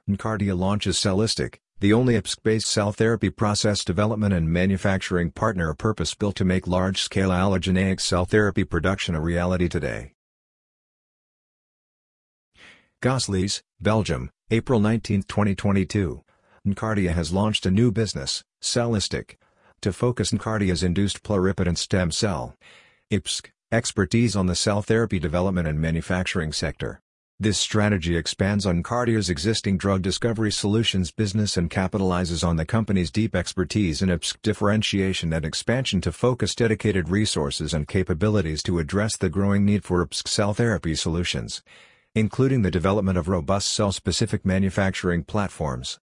Nkardia launches Cellistic, the only IPSC-based cell therapy process development and manufacturing partner purpose-built to make large-scale allogeneic cell therapy production a reality today. Gosselies, Belgium, April 19, 2022. Nkardia has launched a new business, Cellistic, to focus Nkardia's induced pluripotent stem cell (IPSC) expertise on the cell therapy development and manufacturing sector. This strategy expands on Nkardia's existing drug discovery solutions business and capitalizes on the company's deep expertise in IPSC differentiation and expansion to focus dedicated resources and capabilities to address the growing need for IPSC cell therapy solutions, including the development of robust cell-specific manufacturing platforms.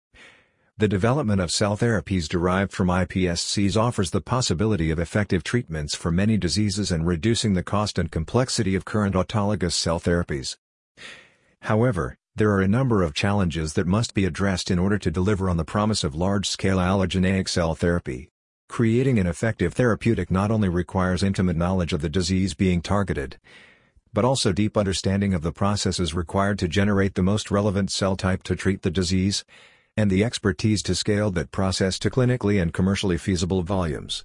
The development of cell therapies derived from iPSCs offers the possibility of effective treatments for many diseases and reducing the cost and complexity of current autologous cell therapies. However, there are a number of challenges that must be addressed in order to deliver on the promise of large-scale allogeneic cell therapy. Creating an effective therapeutic not only requires intimate knowledge of the disease being targeted, but also deep understanding of the processes required to generate the most relevant cell type to treat the disease, and the expertise to scale that process to clinically and commercially feasible volumes.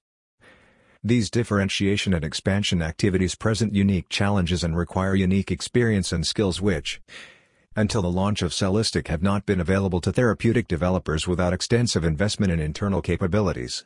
These differentiation and expansion activities present unique challenges and require unique experience and skills which, until the launch of Cellistic, have not been available to therapeutic developers without extensive investment in internal capabilities.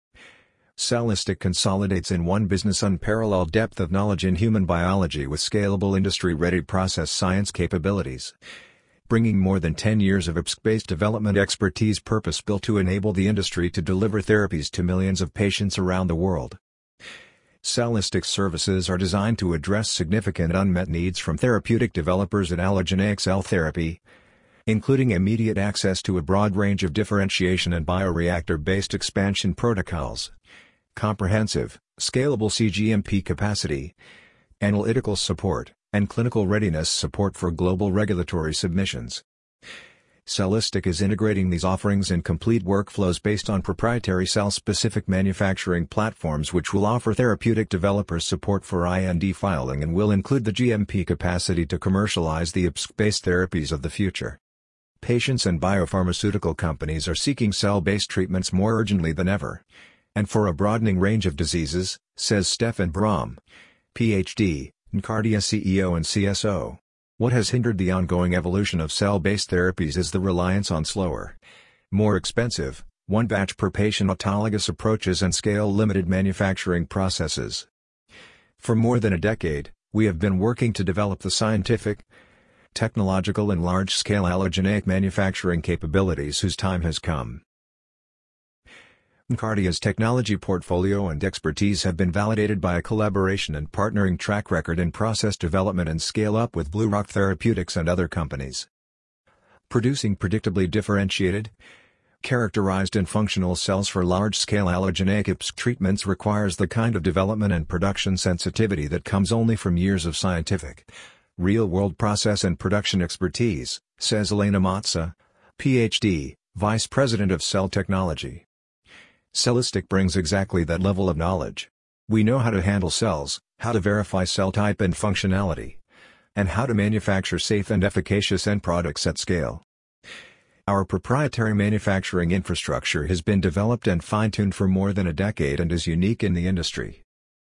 Cellistic consolidates in one business unparalleled depth of knowledge in human biology with scalable industry-ready process science capabilities, bringing more than 10 years of IPSC-based development expertise purpose-built to enable the industry to deliver therapies to millions of patients around the world. Cellistic services are designed to address significant unmet needs from therapeutic developers in allogeneic cell therapy, including immediate access to a broad range of differentiation and bioreactor-based expansion protocols, comprehensive, scalable cGMP capacity, analytical support, and clinical readiness support for global regulatory submissions. Cellistic is integrating these offerings in complete workflows based on proprietary cell-specific manufacturing platforms which will offer therapeutic developers support for IND filing and will include the GMP capacity to commercialize the IPSC-based therapies of the future. Patients and biopharmaceutical companies are seeking cell-based treatments more urgently than ever, and for a broadening range of diseases, says Stefan Brahm, Ph.D., Nkardia CEO and CSO. What has hindered the ongoing evolution of cell-based therapies is the reliance on slower, more expensive, one-batch per patient autologous approaches and scale-limited manufacturing processes. For more than a decade, we have been working to develop the scientific, technological and large-scale allogeneic manufacturing capabilities whose time has come. Nkardia's technology portfolio and expertise have been validated by a collaboration and partnering track record in process development and scale-up with BlueRock Therapeutics and other companies. Producing predictably differentiated, characterized and functional cells for large-scale allogeneic IPSC treatments requires the kind of development and production sensitivity that comes only from years of scientific, real-world process and production expertise, says Elena Matza, Ph.D., Vice President of Cell Technology. Cellistic brings exactly that level of knowledge. We know how to handle cells, how to verify cell type and functionality, and how to manufacture safe and efficacious end products at scale. Our proprietary manufacturing infrastructure has been developed and fine-tuned for more than a decade and is unique in the industry.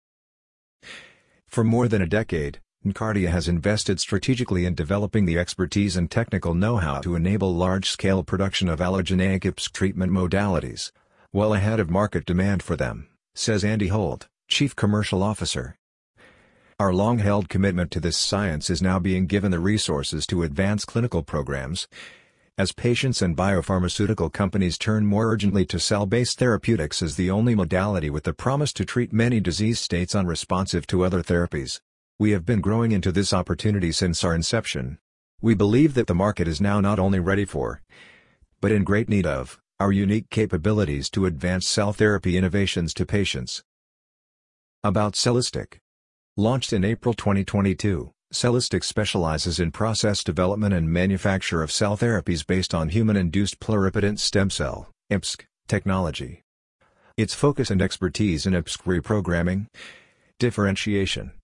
For more than a decade, Nkardia has invested strategically in developing the expertise and technical know-how to enable large-scale production of allogeneic IPSC treatment modalities, well ahead of market demand for them, says Andy Holt, Chief Commercial Officer. Our long-held commitment to this science is now being given the resources to advance clinical programs, as patients and biopharmaceutical companies turn more urgently to cell-based therapeutics as the only modality with the promise to treat many disease states unresponsive to other therapies. We have been growing into this opportunity since our inception. We believe that the market is now not only ready for, but in great need of, our unique capabilities to advance cell therapy innovations to patients. About Cellistic. Launched in April 2022, Cellistic specializes in process development and manufacture of cell therapies based on human-induced pluripotent stem cell (IPSC) technology. Its focus and expertise in IPSC reprogramming, differentiation,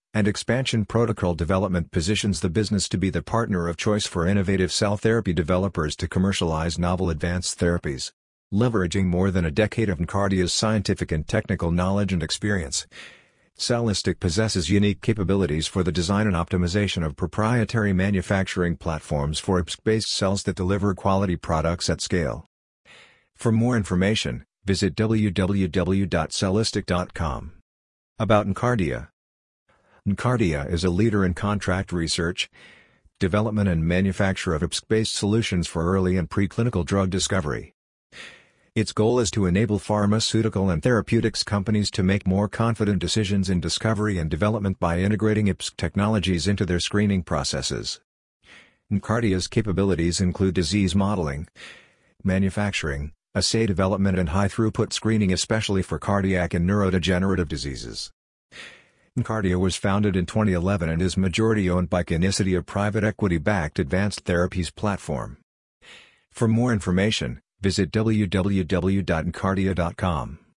and expansion protocol development positions the business to be the partner of choice for innovative cell therapy developers to commercialize novel advanced therapies. Leveraging more than a decade of Nkardia's scientific and technical knowledge and experience, Cellistic possesses unique capabilities for the design and optimization of proprietary manufacturing platforms for IPSC-based cells that deliver quality products at scale. For more information, visit www.cellistic.com. About Nkardia. Nkardia is a leader in contract research, development and manufacture of IPSC-based solutions for early and preclinical drug discovery. Its goal is to enable pharmaceutical and therapeutics companies to make more confident decisions in discovery and development by integrating IPSC technologies into their screening processes. Nkardia's capabilities include disease modeling, manufacturing, assay development and high-throughput screening, especially for cardiac and neurodegenerative diseases. Nkardia was founded in 2011 and is majority-owned by Kinicity, a private equity-backed advanced therapies platform. For more information, visit www.nkardia.com.